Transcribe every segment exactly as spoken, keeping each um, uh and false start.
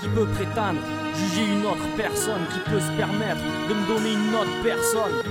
peut prétendre juger une autre personne, qui peut se permettre de me donner une autre personne.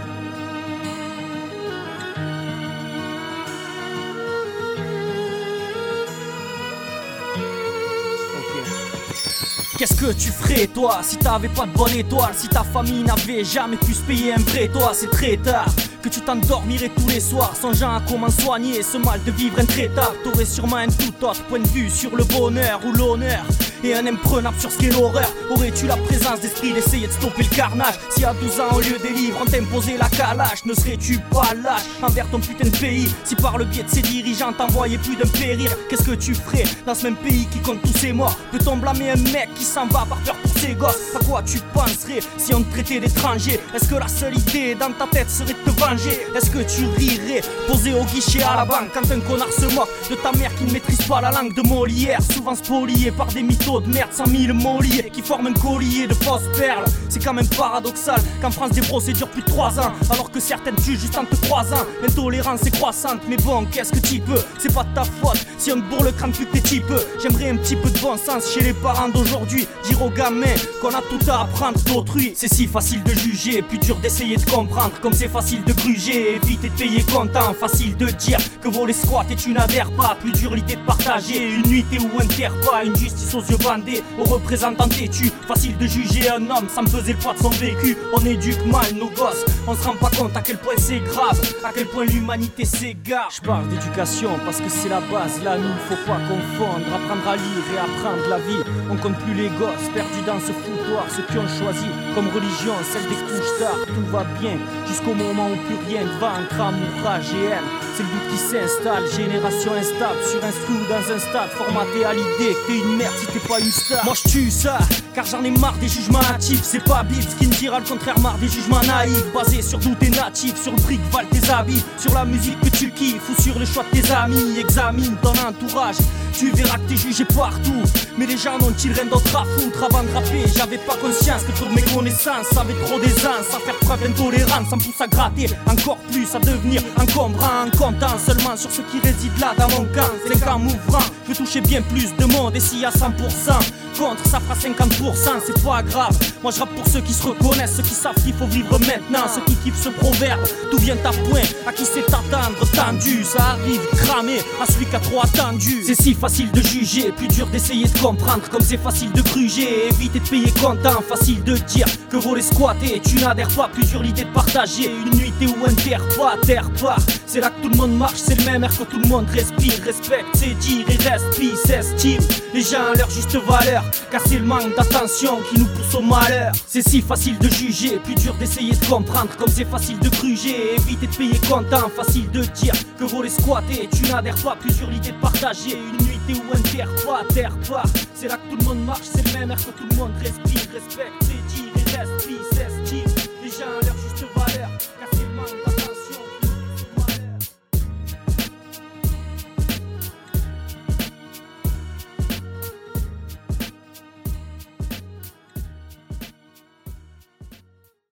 Qu'est-ce que tu ferais toi si t'avais pas de bonne étoile, si ta famille n'avait jamais pu se payer un vrai toit? C'est très tard que tu t'endormirais tous les soirs, songeant à comment soigner ce mal de vivre intraitable. T'aurais sûrement un tout autre point de vue sur le bonheur ou l'honneur, et un imprenable sur ce qu'est l'horreur. Aurais-tu la présence d'esprit d'essayer de stopper le carnage? Si à douze ans au lieu des livres on t'imposait la calache, ne serais-tu pas lâche envers ton putain de pays? Si par le biais de ses dirigeants t'envoyais plus d'un périr, qu'est-ce que tu ferais dans ce même pays qui compte tous ses morts? Peut-on blâmer un mec qui s'en va par peur pour ses gosses? À quoi tu penserais si on te traitait d'étranger? Est-ce que la seule idée dans ta tête serait de te venger? Est-ce que tu rirais posé au guichet à la banque quand un connard se moque de ta mère qui ne maîtrise pas la langue de Molière, souvent spoliée par des mythos de merde cent mille molliers qui forment un collier de fausses perles? C'est quand même paradoxal qu'en France des procès durent plus de trois ans, alors que certaines tuent juste en te croisant. L'intolérance est croissante, mais bon, qu'est-ce que t'y peux? C'est pas de ta faute si on te bourre le crâne plus que t'es type. J'aimerais un petit peu de bon sens chez les parents d'aujourd'hui, dire aux gamins qu'on a tout à apprendre d'autrui. C'est si facile de juger, plus dur d'essayer de comprendre, comme c'est facile de gruger, éviter de payer content. Facile de dire que voler squat et tu n'adhères pas, plus dur l'idée de partager une nuitée ou un terre-pas, une justice aux yeux bandés, aux représentants têtus. Facile de juger un homme sans peser le poids de son vécu. On éduque mal nos gosses, on se rend pas compte à quel point c'est grave, à quel point l'humanité s'égare. Je parle d'éducation parce que c'est la base, là nous faut pas confondre. Apprendre à lire et apprendre la vie, on compte plus les gosses perdus dans ce foutoir, ceux qui ont choisi comme religion celle des couches tard. Tout va bien jusqu'au moment où plus rien ne va, entre amour, rage et haine. C'est le doute qui s'installe, génération instable, sur un stru ou dans un stade, formaté à l'idée que t'es une merde si t'es pas une star. Moi je tue ça, car j'en ai marre des jugements natifs. C'est pas Bibbs qui me dira le contraire, marre des jugements naïfs, basés sur doute et natif, sur le prix que valent tes habits, sur la musique que tu kiffes ou sur le choix de tes amis. Examine ton entourage, tu verras que t'es jugé partout, mais les gens n'ont-ils rien d'autre à foutre? Avant de rapper, j'avais pas conscience que toute mes connaissances avaient trop d'aisance à faire preuve d'intolérance, ça me pousse à gratter encore plus, à devenir encombrant, en comptant seulement sur ce qui réside là dans mon camp. C'est un camp m'ouvrant, je veux toucher bien plus de monde, et si à cent pour cent contre, ça fera cinquante pour cent, c'est pas grave. Moi je rappe pour ceux qui se reconnaissent, ceux qui savent qu'il faut vivre maintenant, ceux qui kiffent ce proverbe, d'où vient ta point, à qui c'est attendre tendu, ça arrive cramé à celui qui a trop attendu. C'est si facile de juger, plus dur d'essayer de comprendre, comme c'est facile de gruger, éviter de payer content. Facile de dire que voler squatter, tu n'adhères pas, plus dur l'idée de partager une nuitée ou un terre-pas, terre-part. C'est là que tout le monde marche, c'est le même air que tout le monde respire, respecte, c'est dire et respire, s'estime les gens à leur juste valeur, car c'est le manque d'attention qui nous pousse au malheur. C'est si facile de juger, plus dur d'essayer de comprendre, comme c'est facile de gruger, éviter de payer content. Facile de dire que voler squatter, tu n'adhères pas, plus dur l'idée de partager une nuitée ou un terre-pas, terre-part. C'est là que tout le monde marche, c'est le même air que tout le monde respire, respecte, c'est dire et respire, s'estime les gens à leur